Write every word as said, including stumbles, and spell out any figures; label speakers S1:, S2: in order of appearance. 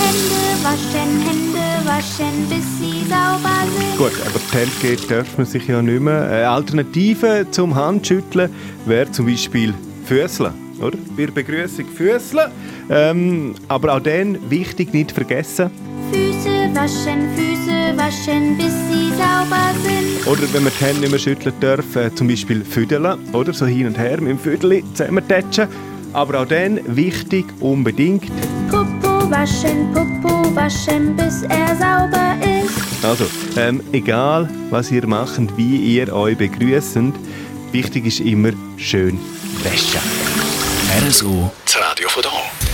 S1: Hände waschen, Hände waschen, bis sie sauber sind.
S2: Gut, aber die Hände geben darf man sich ja nicht mehr. Eine Alternative zum Handschütteln wäre zum Beispiel Füßeln, oder? Bei der Begrüßung Füßeln. Ähm, aber auch dann wichtig, nicht vergessen.
S1: Füße waschen, Füße waschen, bis sie sauber sind.
S2: Oder wenn man die Hände nicht mehr schütteln darf, äh, zum Beispiel Füdeln, oder? So hin und her mit dem Füdeli zusammentatschen. Aber auch dann wichtig, unbedingt.
S1: Popo waschen, Popo waschen, bis er sauber ist.
S2: Also, ähm, egal was ihr macht, wie ihr euch begrüßt, wichtig ist immer schön waschen.
S3: R S O, das Radio von hier.